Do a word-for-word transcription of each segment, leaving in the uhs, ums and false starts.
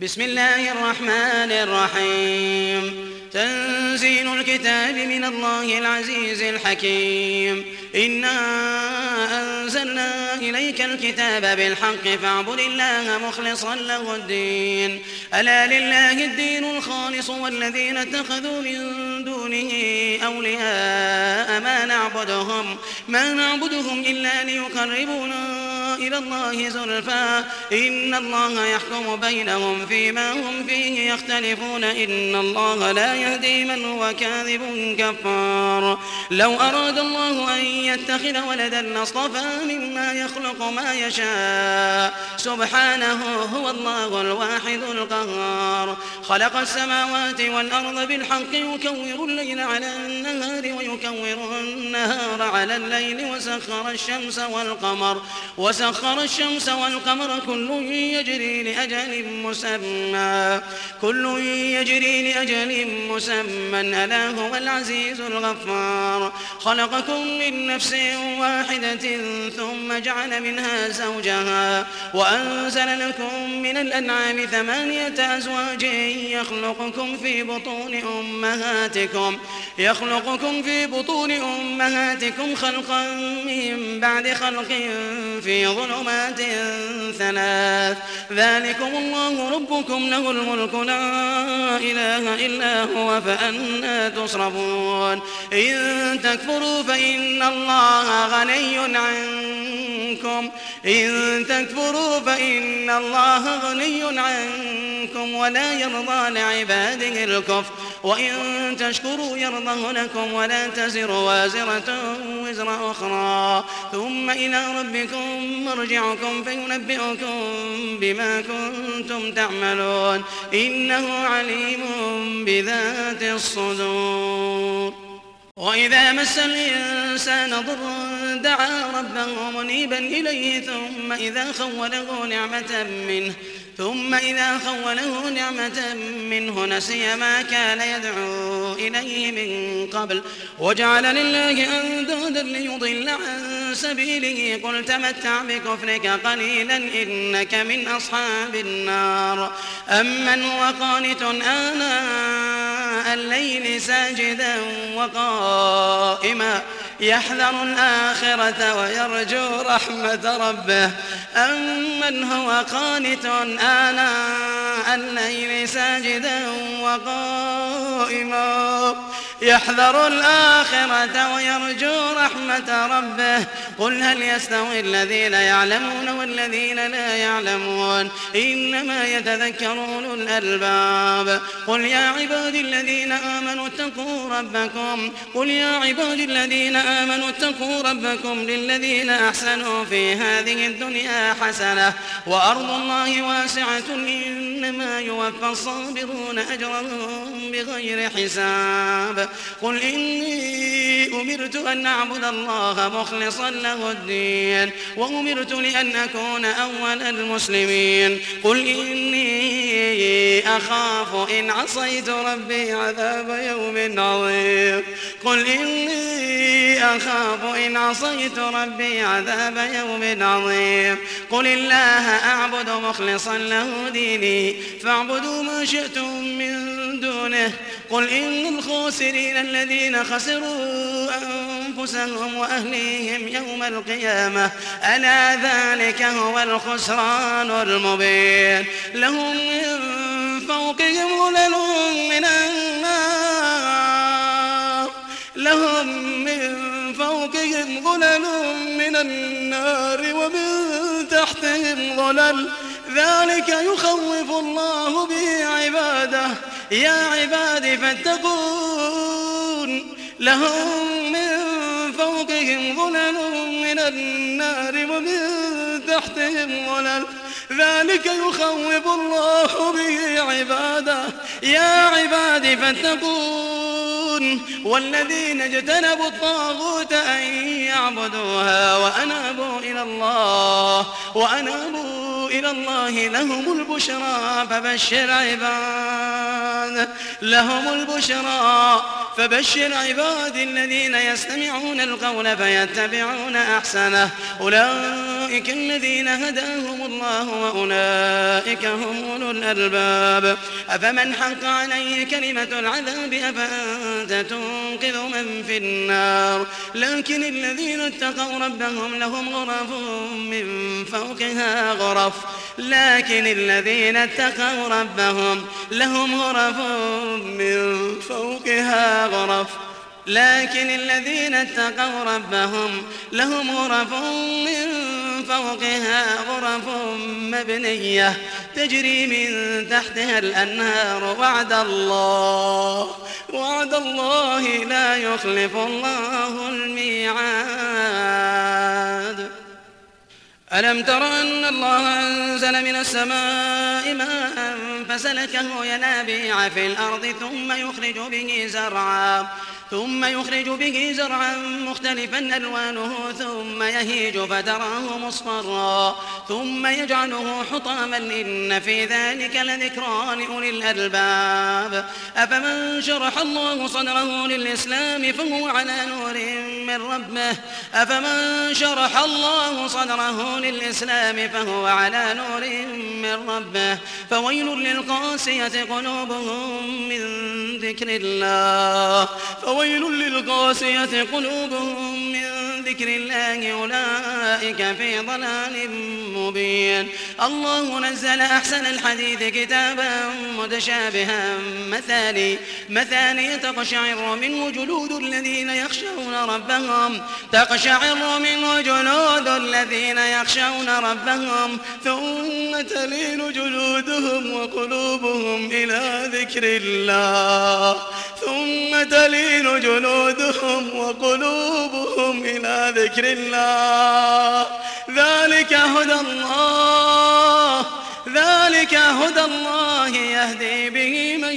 بسم الله الرحمن الرحيم تنزيل الكتاب من الله العزيز الحكيم إنا أنزلنا إليك الكتاب بالحق فاعبد الله مخلصا له الدين ألا لله الدين الخالص والذين اتخذوا من دونه أولياء ما نعبدهم, ما نعبدهم إلا ليقربونا إلى الله زلفى إن الله يحكم بينهم فيما هم فيه يختلفون إن الله لا يهدي من هو كاذب كفار لو أراد الله أن يتخذ ولدا لاصطفى مما يخلق ما يشاء سبحانه هو الله الواحد القهار خلق السماوات والأرض بالحق يكور الليل على النهار ويكور النهار على الليل وسخر الشمس والقمر وسخر الشمس والقمر كل يجري لأجل مسمى كل يجري لأجل مسمى ألا هو العزيز الغفار خلقكم من نفس واحدة ثم جعل منها زوجها وأنزل لكم من الأنعام ثمانية أزواج يخلقكم في بطون أمهاتكم يخلقكم في بطون أمهاتكم خلقا من بعد خلق في ظلمات ثلاث ذلكم الله ربكم له الملك لا إله إلا هو فأنى تصرفون إن تكفروا فإن الله غني عنكم إن تكفروا فإن الله غني عنكم ولا يرضى لعباده الكفر وإن تشكروا يرضه لكم ولا تزر وازرة وزر أخرى ثم إلى ربكم مرجعكم فينبئكم بما كنتم تعملون إنه عليم بذات الصدور وإذا مس الإنسان ضر دعا ربه منيبا إليه ثم إذا خوله نعمة منه ثم إذا خوله نعمة منه نسي ما كان يدعو إليه من قبل وجعل لله أندادا ليضل عن سبيله قل تمتع بكفرك قليلا إنك من أصحاب النار أمن هو قانت آناء الليل ساجدا وقائما يحذر الآخرة ويرجو رحمة ربه أمن هو قانت آناء الليل ساجدا وقائما يحذر الآخرة ويرجو رحمة ربه قل هل يستوي الذين يعلمون والذين لا يعلمون إنما يتذكر أولو الألباب قل يا عبادي الذين آمنوا اتقوا ربكم قل يا عبادي الذين آمنوا اتقوا ربكم للذين أحسنوا في هذه الدنيا حسنة وأرض الله واسعة إنما يوفى الصابرون أجرهم بغير حساب قل إني أمرت أن أعبد الله مخلصا له الدين وأمرت لأن أكون أول المسلمين قل إني أخاف إن عصيت ربي عذاب يوم عظيم قل إني أخاف إن عصيت ربي عذاب يوم عظيم قل الله أعبد مخلصا له ديني فاعبدوا ما شئتم من دونه قل إن الخاسرين الذين خسروا أنفسهم وأهليهم يوم القيامة ألا ذلك هو الخسران المبين لهم من فوقهم غلل من النار لهم من فوقهم غلل من النار ومن تحتهم غلل ذلك يخوف الله به عباده يا عباد فاتقون لهم من فوقهم غلل من النار ومن تحتهم غلل ذلك يخوف الله به عباده يا عباد فاتقون يعلمون والذين اجتنبوا الطاغوت أن يعبدوها وأنابوا إلى الله وأنابوا إلى الله لهم البشرى فبشر عباد لهم البشرى فبشر عباد الذين يستمعون القول فيتبعون أحسنه أولئك الذين هداهم الله وأولئك هم أولو الألباب أفمن حق عليه كلمة العذاب أفأنت تنقذ من في النار لكن الذين اتقوا ربهم لهم غرف من فوقها غرف لكن الذين اتقوا ربهم لهم غرف من فوقها غرف لكن الذين اتقوا ربهم لهم غرف من فوقها غرف مبنية تجري من تحتها الأنهار وعد الله وعد الله لا يخلف الله الميعاد ألم تر أن الله أنزل من السماء ماء فسلكه ينابيع في الأرض ثم يخرج به زرعا ثم يخرج به زرعا مختلفا ألوانه ثم يهيج فتراه مصفرا ثم يجعله حطاما إن في ذلك لذكرى لأولي الألباب أفمن شرح الله صدره للإسلام فهو على نور من ربه أفمن شرح الله صدره للإسلام فهو على نور من ربه فويل للقاسية قلوبهم من ذكر الله ويل للقاسية قلوبهم من ذكر الله أولئك في ضلال مبين الله نزل أحسن الحديث كتابا متشابها مثاني مثاني تقشعر منه جلود الذين يخشون ربهم تقشعر منه جلود الذين يخشون ربهم ثم تلين جلودهم وقلوبهم إلى ذكر الله ثم تلين جلودهم وقلوبهم إلى ذكر الله ذلك هدى الله ذلك هدى الله يهدي به من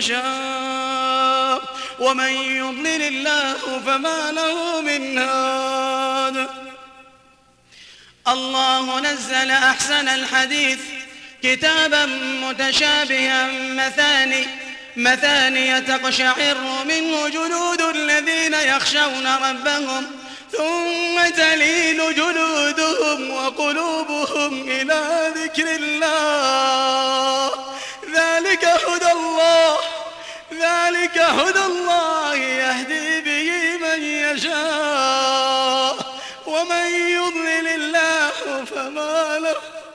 يشاء ومن يضلل الله فما له من هاد الله نزل أحسن الحديث كتابا متشابها مثاني مثاني تقشعر منه جلود الذين يخشون ربهم ثم تلين جلودهم وقلوبهم إلى ذكر الله ذلك هدى الله ذلك هدى الله يهدي به من يشاء ومن يضلل الله فما له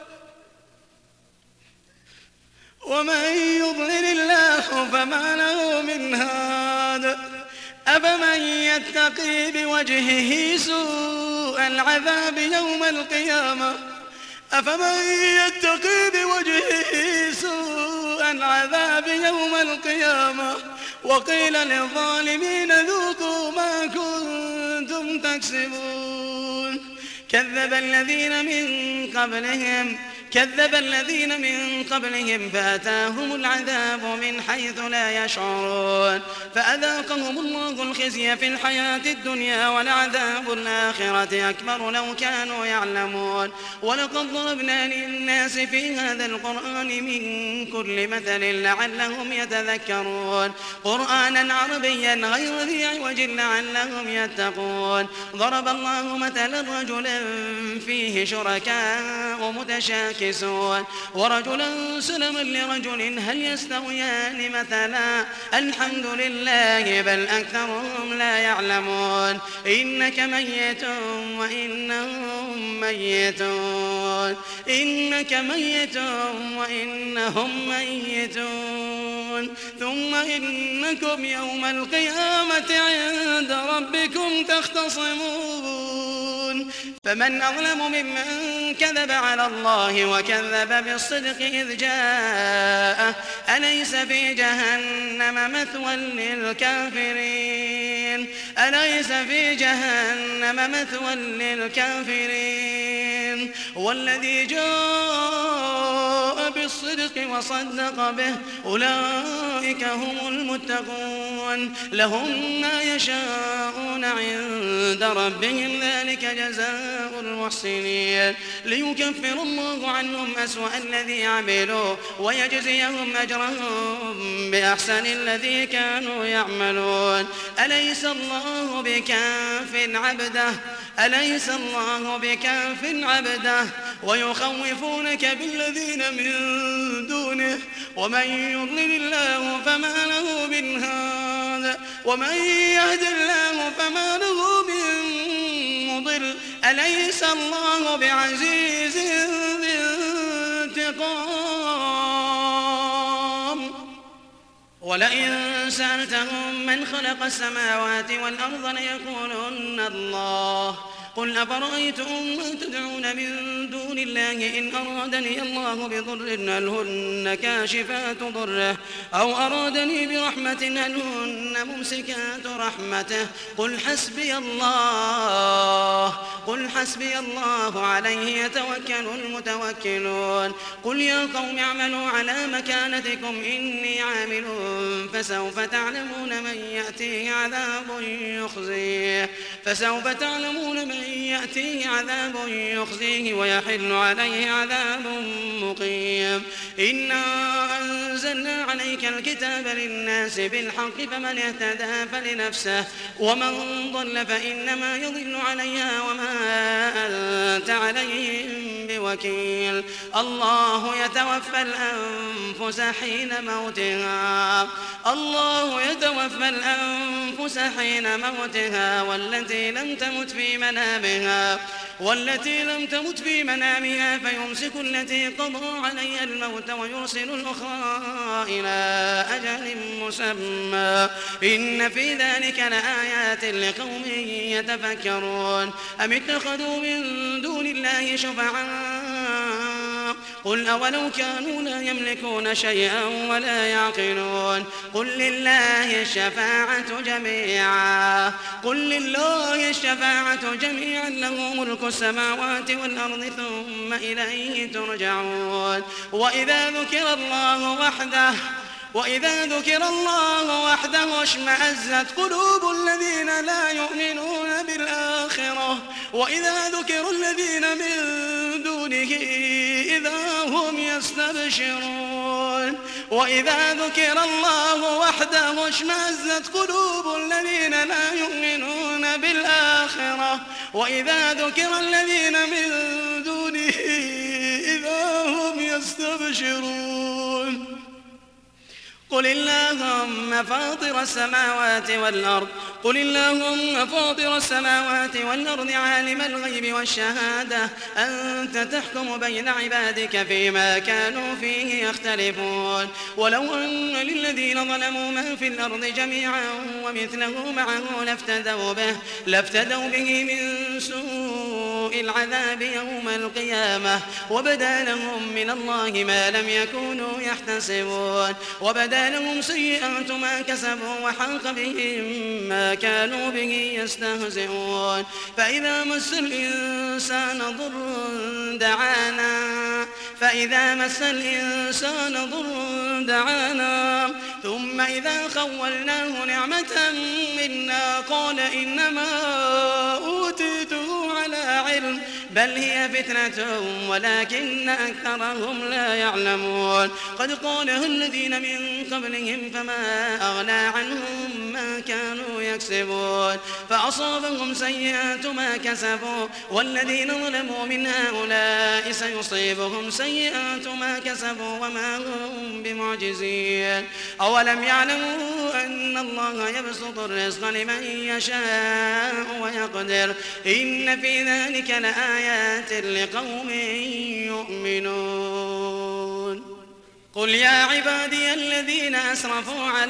ومن يضلل الله فما له من هاد أفمن يتقي بوجهه سوء العذاب يوم القيامة أفمن يتقي بوجهه سوء العذاب يوم القيامة وقيل للظالمين ذوقوا ما كنتم تكسبون كذب الذين من قبلهم كذب الذين من قبلهم فأتاهم العذاب من حيث لا يشعرون فأذاقهم الله الخزي في الحياة الدنيا ولعذاب الآخرة أكبر لو كانوا يعلمون ولقد ضربنا للناس في هذا القرآن من كل مثل لعلهم يتذكرون قرآنا عربيا غير ذي عوج لعلهم يتقون ضرب الله مثلا رجلا فيه شركاء متشاكسون ورجلا سلما لرجل هل يستويان مثلا الحمد لله بل أكثرهم لا يعلمون إنك ميت وإنهم ميتون إنك ميت وإنهم ميتون ثم إنكم يوم القيامة عند ربكم تختصمون فمن أظلم ممن كذب على الله وكذب بالصدق إذ جاءه أليس في جهنم مثوى للكافرين أليس في جهنم مثوى للكافرين والذي جاء بالصدق وصدق به أولئك هم المتقون لهم ما يشاءون عند ربهم ذلك جزاء المحسنين ليكفر الله عنهم أسوأ الذي عملوا ويجزيهم أجرهم بأحسن الذي كانوا يعملون أليس الله بكاف عبده أليس الله بكاف عبده ويخوفونك بالذين من دونه ومن يضلل الله فما له من هاد ومن يهد الله فما له من مضل أليس الله بعزيز ذي انتقام ولئن سألتهم من خلق السماوات والأرض ليقولن الله قل أفرأيتم ما تدعون من دون الله إن أرادني الله بضر هل هن كاشفات ضره أو أرادني برحمة هل هن ممسكات رحمته قل حسبي الله قل حسبي الله عليه يتوكل المتوكلون قل يا قوم اعملوا على مكانتكم إني عامل فسوف تعلمون من يأتيه عذاب يخزيه فسوف تعلمون من يأتيه عذاب يخزيه ويحل عليه عذاب مقيم إنا أنزلنا عليك الكتاب للناس بالحق فمن اهتدى فلنفسه ومن ضل فإنما يضل عليها وما أنت عليهم بوكيل الله يتوفى الأنفس حين موتها الله يتوفى الأنفس حين موتها والتي لم تمت في منامها والتي لم تمت في منامها فيمسك التي قضى عليها الموت ويرسل الأخرى إلى أجل مسمى إن في ذلك لآيات لقوم يتفكرون أم اتخذوا من دون الله شفعاء قل أولو كانوا لا يملكون شيئا ولا يعقلون قل لله الشفاعة جميعا قل لله الشفاعة جميعا له ملك السماوات والأرض ثم إليه ترجعون وإذا ذكر الله وحده وإذا ذكر الله وحده اشمأزت قلوب الذين لا يؤمنون بالآخرة وإذا ذكر الذين من دونه إذا هم يستبشرون وإذا ذكر الله وحده اشمأزت قلوب الذين لا يؤمنون بالآخرة وإذا ذكر الذين من دونه إذا هم يستبشرون قل اللهم فاطر السماوات والأرض قل اللهم فاطر السماوات والأرض عالم الغيب والشهادة أنت تحكم بين عبادك فيما كانوا فيه يختلفون ولو أن للذين ظلموا ما في الأرض جميعا ومثله معه لافتدوا به لافتدوا به من سوء العذاب يوم القيامة وبدا لهم من الله ما لم يكونوا يحتسبون وبدا لهم سيئات ما كسبوا وحاق بهم ما كانوا به يستهزئون فإذا مس الإنسان ضر دعانا فإذا مس الإنسان ضر دعانا ثم إذا خولناه نعمة منا قال إنما أوتيته على علم بل هي فتنة ولكن أكثرهم لا يعلمون قد قالها الذين من قبلهم فما أغنى عنهم ما كانوا يكسبون فأصابهم سيئات ما كسبوا والذين ظلموا من هؤلاء سيصيبهم سيئات ما كسبوا وما هم بمعجزين أولم يعلموا أن الله يبسط الرزق لمن يشاء ويقدر إن في ذلك لآيات لقوم يؤمنون قل يا عبادي الذين أسرفوا على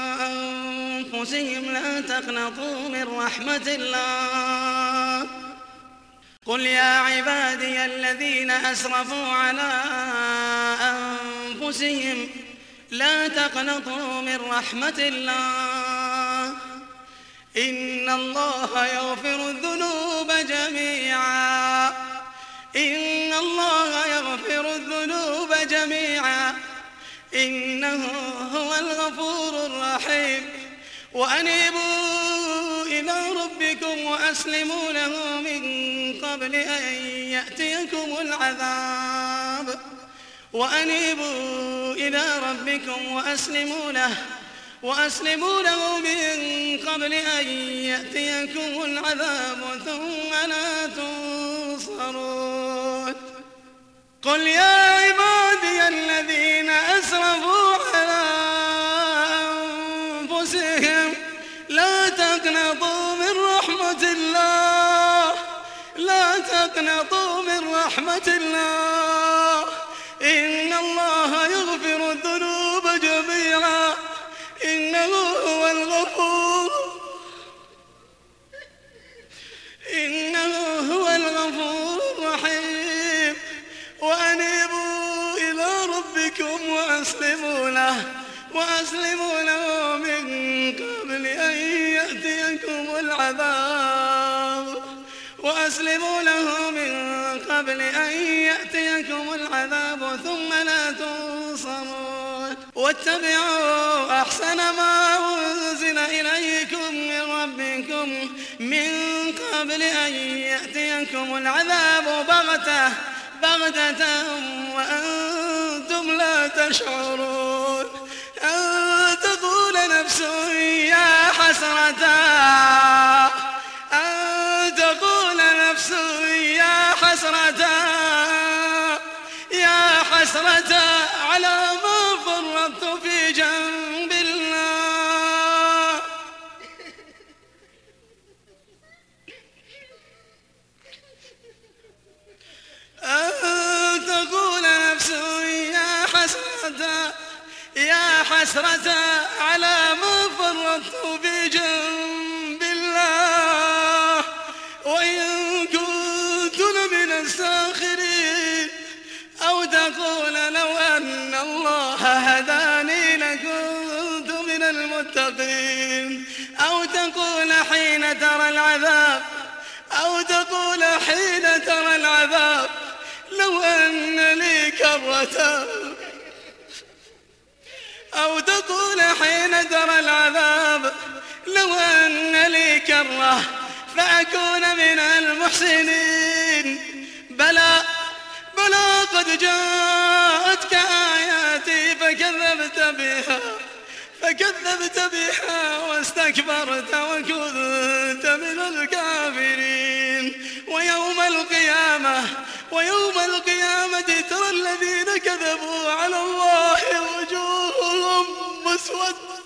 أنفسهم لا تقنطوا من رحمة الله قل يا عبادي الذين أسرفوا على أنفسهم لا تقنطوا من رحمة الله إن الله يغفر الذنوب جميعا إن الله يغفر الذنوب جميعا إنه هو الغفور الرحيم وأنيبوا إلى ربكم وأسلموا له من قبل أن يأتيكم العذاب وأنيبوا إلى ربكم وأسلموا له وأسلموا له من قبل أن يأتيكم العذاب ثم لا تنصرون قل يا عبادي الذين أسرفوا على أنفسهم لا تقنطوا من رحمة الله لا تقنطوا من رحمة الله إن الله يغفر الذنوب جميعا إنه هو الغفور إنه هو الغفور الرحيم وأنيبوا إلى ربكم وأسلموا له وأسلموا له من قبل أن يأتيكم العذاب وأسلموا له من قبل أن يأتيكم العذاب ثم لا تنصرون واتبعوا أحسن ما أنزل إليكم من ربكم من قبل أن يأتيكم العذاب بغتة بغتة وأنتم لا تشعرون أن تقول نفس يا حسرة أن تقول نفس يا حسرة يا حسرة على ما فرطت في جنب الله أن تقول نفس يا حسرة يا حسرة على ما فرطت في جنب الله وإن كنت لمن الساخرين أو تقول لو أن الله هداني لكنت من المتقين أو تقول حين ترى العذاب أو تقول حين ترى العذاب لو أن لي كرة أو تقول حين ترى العذاب لو أن لي كرة فأكون من المحسنين بلى بلى قد جاءتك آياتي فكذبت بها فكذبت بها واستكبرت وكنت من الكافرين ويوم القيامة ويوم القيامة ترى الذين كذبوا على الله وجوههم مسودة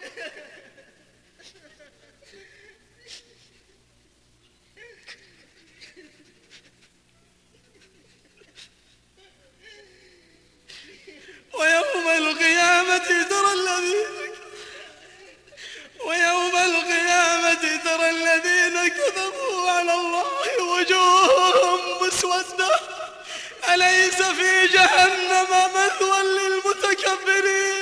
ويوم القيامة ترى الذين ويوم القيامة ترى الذين كذبوا على الله وجوههم مسودة أليس في جهنم مثوى للمتكبرين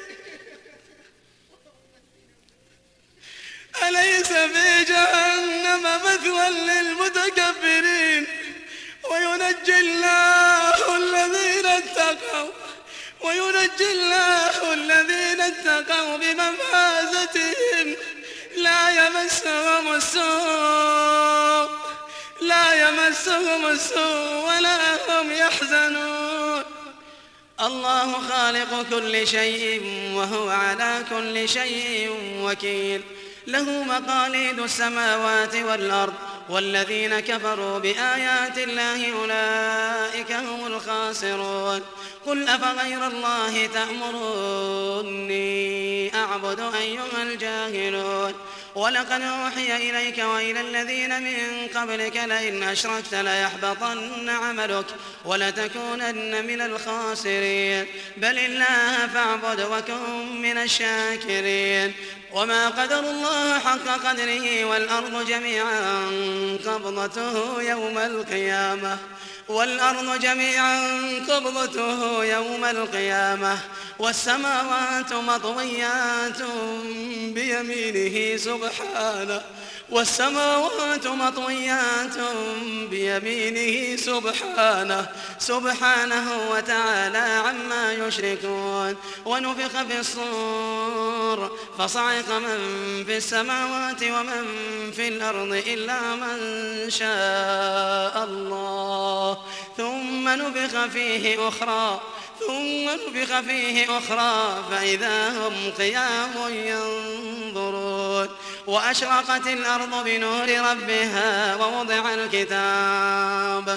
أليس في جهنم مثوى للمتكبرين وينجي الله الذين اتقوا وينجي الله الذين اتقوا بمفازتهم لا يمسهم السوء لا يمسهم السوء ولا هم يحزنون الله خالق كل شيء وهو على كل شيء وكيل له مقاليد السماوات والأرض والذين كفروا بآيات الله أولئك هم الخاسرون قل أفغير الله تأمروني أعبد أيها الجاهلون ولقد أوحي إليك وإلى الذين من قبلك لئن أشركت ليحبطن عملك ولتكونن من الخاسرين بل الله فاعبد وكن من الشاكرين وما قدر الله حق قدره والأرض جميعا قبضته يوم القيامة والأرض جميعا قبضته يوم القيامة والسماوات مطويات بيمينه سبحانه والسماوات مطويات بيمينه سبحانه سبحانه وتعالى عما يشركون ونفخ في الصور فصعق من في السماوات ومن في الأرض إلا من شاء الله ثم نفخ فيه أخرى ثم نفخ فيه أخرى فإذا هم قيام ينظرون وأشرقت الأرض بنور ربها ووضع الكتاب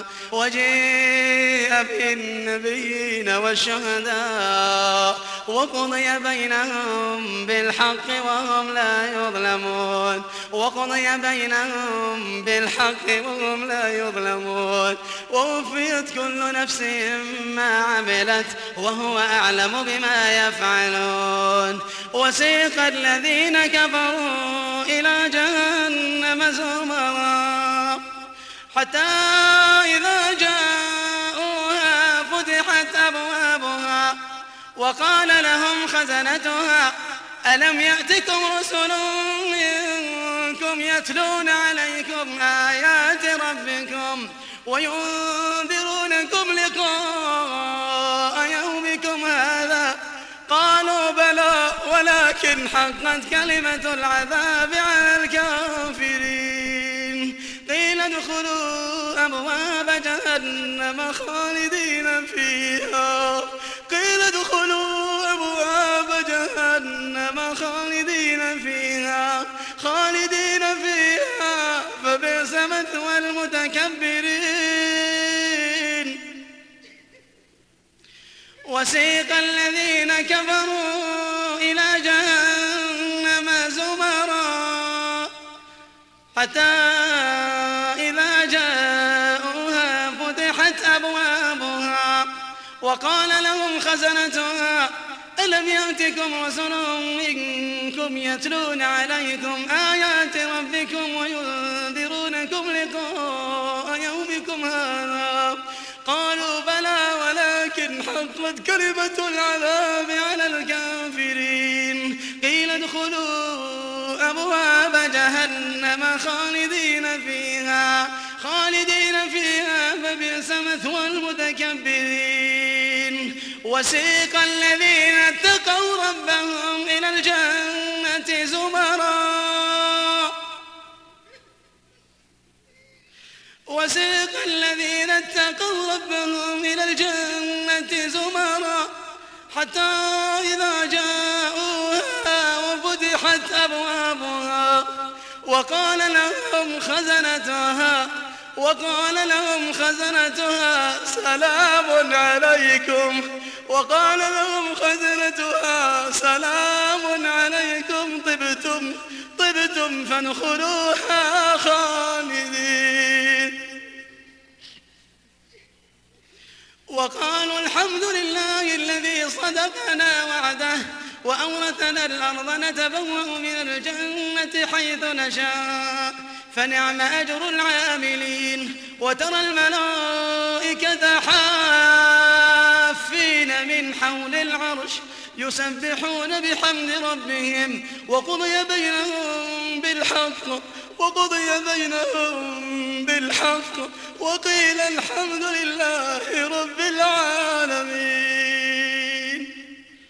وجيء بالنبيين والشهداء وقضي بينهم بالحق وهم لا يظلمون وقضي بينهم بالحق وهم لا يظلمون ووفيت كل نفس ما عملت وهو أعلم بما يفعلون وسيق الذين كفروا إلى جهنم زمرا حتى إذا جاءوها فتحت أبوابها وقال لهم خزنتها ألم يأتكم رسل منكم يتلون عليكم آيات ربكم وينذرونكم لقاء يومكم هذا قالوا بلى ولكن حقت كلمة العذاب على الكافرين قيل ادخلوا أبواب جهنم خالدين فيها قيل ادخلوا أبواب جهنم خالدين فيها خالدين فيها فبئس مثوى المتكبرين وسيق الذين كفروا إلى جهنم زمرا حتى إذا جاءوها فتحت أبوابها وقال لهم خزنتها ألم يأتكم رسل منكم يتلون عليكم آيات ربكم وينذرونكم لقاء يومكم هذا قالوا بلى ولكن حقت كلمة العذاب على الكافرين قيل ادخلوا أبواب جهنم خالدين فيها خالدين فيها فبئس مثوى المتكبرين وسيق الذين اتقوا ربهم إلى الجنة زمرا وسيق الذين اتقوا ربهم إلى الجنة زمرا حتى إذا جاءوها وفتحت أبوابها وقال لهم خزنتها وقال لهم خزنتها سلام عليكم وقال لهم خزنتها سلام عليكم طبتم طبتم فادخلوها خالدين وقالوا الحمد لله الذي صدقنا وعده وأورثنا الأرض نتبوأ من الجنة حيث نشاء فنعم أجر العاملين وترى الملائكة حافين من حول العرش يسبحون بحمد ربهم وقضي بينهم بالحق وقضي بينهم بالحق وقيل الحمد لله